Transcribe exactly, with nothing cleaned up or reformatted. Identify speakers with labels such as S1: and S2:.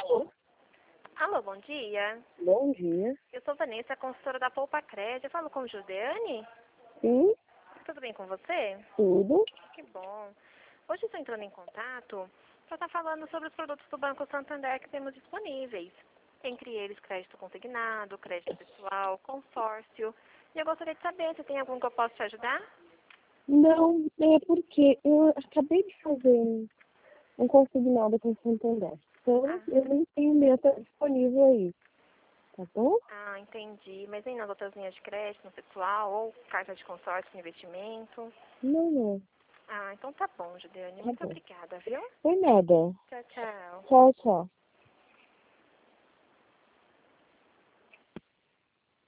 S1: Alô, bom dia.
S2: Bom dia.
S1: Eu sou Vanessa, consultora da Poupa Crédito. Eu falo com Judeane.
S2: Sim,
S1: Tudo bem com você?
S2: tudo.
S1: Que bom. Hoje estou entrando em contato para estar falando sobre os produtos do Banco Santander que temos disponíveis. Entre eles, crédito consignado, crédito pessoal, consórcio. E eu gostaria de saber se tem algum que eu possa te ajudar?
S2: Não, é porque eu acabei de fazer um, um consignado com o Santander. Então,
S1: Ah,
S2: eu nem tenho meta disponível aí, tá bom?
S1: ah, entendi. Mas nem nas outras linhas de crédito, no pessoal, ou carta de consórcio, investimento?
S2: Não, não.
S1: Ah, então tá bom, Judeane.
S2: Tá
S1: Muito
S2: bom.
S1: obrigada, viu?
S2: Foi nada.
S1: Tchau, tchau.
S2: Tchau, tchau.